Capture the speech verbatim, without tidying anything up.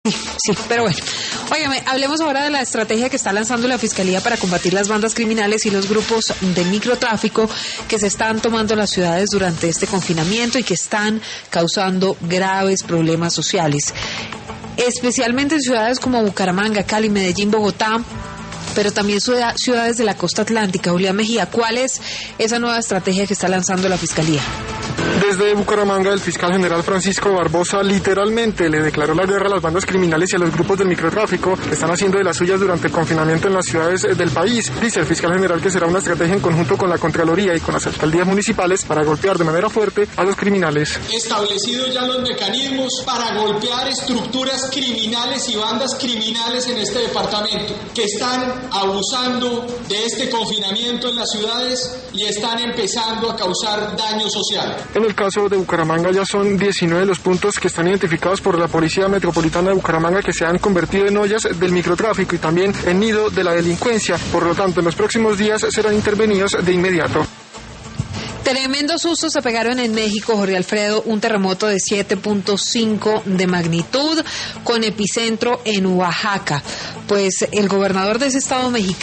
Sí, sí, pero bueno. Óigame, hablemos ahora de la estrategia que está lanzando la Fiscalía para combatir las bandas criminales y los grupos de microtráfico que se están tomando las ciudades durante este confinamiento y que están causando graves problemas sociales, especialmente en ciudades como Bucaramanga, Cali, Medellín, Bogotá, pero también ciudades de la costa atlántica. Julián Mejía, ¿cuál es esa nueva estrategia que está lanzando la Fiscalía? Desde Bucaramanga, el fiscal general Francisco Barbosa literalmente le declaró la guerra a las bandas criminales y a los grupos del microtráfico que están haciendo de las suyas durante el confinamiento en las ciudades del país. Dice el fiscal general que será una estrategia en conjunto con la Contraloría y con las alcaldías municipales para golpear de manera fuerte a los criminales. Establecidos ya los mecanismos para golpear estructuras criminales y bandas criminales en este departamento que están abusando de este confinamiento en las ciudades y están empezando a causar daño social. En el caso de Bucaramanga ya son diecinueve los puntos que están identificados por la Policía Metropolitana de Bucaramanga que se han convertido en ollas del microtráfico y también en nido de la delincuencia. Por lo tanto, en los próximos días serán intervenidos de inmediato. Tremendos sustos se pegaron en México, Jorge Alfredo, un terremoto de siete punto cinco de magnitud con epicentro en Oaxaca. Pues el gobernador de ese estado mexicano